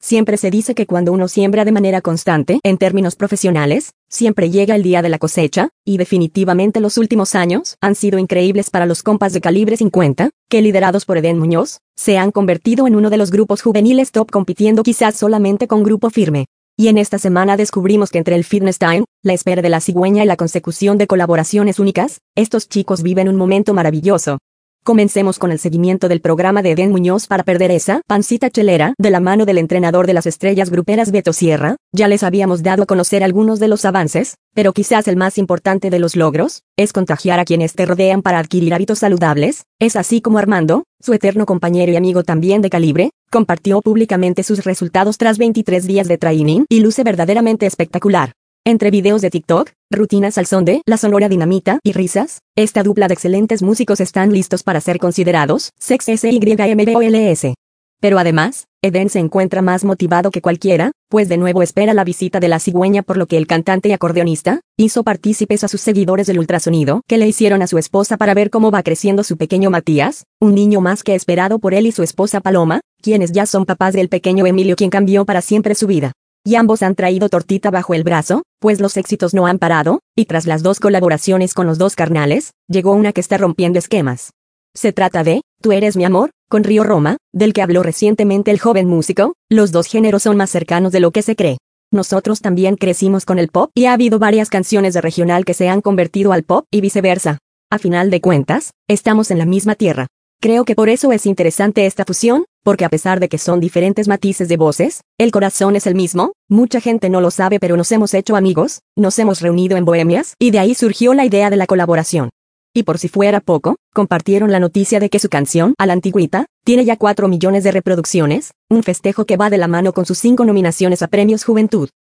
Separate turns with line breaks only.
Siempre se dice que cuando uno siembra de manera constante, en términos profesionales, siempre llega el día de la cosecha, y definitivamente los últimos años han sido increíbles para los compas de Calibre 50, que liderados por Eden Muñoz, se han convertido en uno de los grupos juveniles top compitiendo quizás solamente con Grupo Firme. Y en esta semana descubrimos que entre el fitness time, la espera de la cigüeña y la consecución de colaboraciones únicas, estos chicos viven un momento maravilloso. Comencemos con el seguimiento del programa de Eden Muñoz para perder esa pancita chelera de la mano del entrenador de las estrellas gruperas Beto Sierra. Ya les habíamos dado a conocer algunos de los avances, pero quizás el más importante de los logros es contagiar a quienes te rodean para adquirir hábitos saludables. Es así como Armando, su eterno compañero y amigo también de Calibre, compartió públicamente sus resultados tras 23 días de training y luce verdaderamente espectacular. Entre videos de TikTok, rutinas al son de La Sonora Dinamita y risas, esta dupla de excelentes músicos están listos para ser considerados Sex SYMBOLS. Pero además, Eden se encuentra más motivado que cualquiera, pues de nuevo espera la visita de la cigüeña, por lo que el cantante y acordeonista hizo partícipes a sus seguidores del ultrasonido que le hicieron a su esposa para ver cómo va creciendo su pequeño Matías, un niño más que esperado por él y su esposa Paloma, quienes ya son papás del pequeño Emilio, quien cambió para siempre su vida. Y ambos han traído tortita bajo el brazo, pues los éxitos no han parado, y tras las 2 colaboraciones con los dos carnales, llegó una que está rompiendo esquemas. Se trata de Tú eres mi amor, con Río Roma, del que habló recientemente el joven músico. Los dos géneros son más cercanos de lo que se cree. Nosotros también crecimos con el pop y ha habido varias canciones de regional que se han convertido al pop y viceversa. A final de cuentas, estamos en la misma tierra. Creo que por eso es interesante esta fusión, porque a pesar de que son diferentes matices de voces, el corazón es el mismo. Mucha gente no lo sabe, pero nos hemos hecho amigos, nos hemos reunido en bohemias, y de ahí surgió la idea de la colaboración. Y por si fuera poco, compartieron la noticia de que su canción, A la Antigüita, tiene ya 4 millones de reproducciones, un festejo que va de la mano con sus 5 nominaciones a Premios Juventud.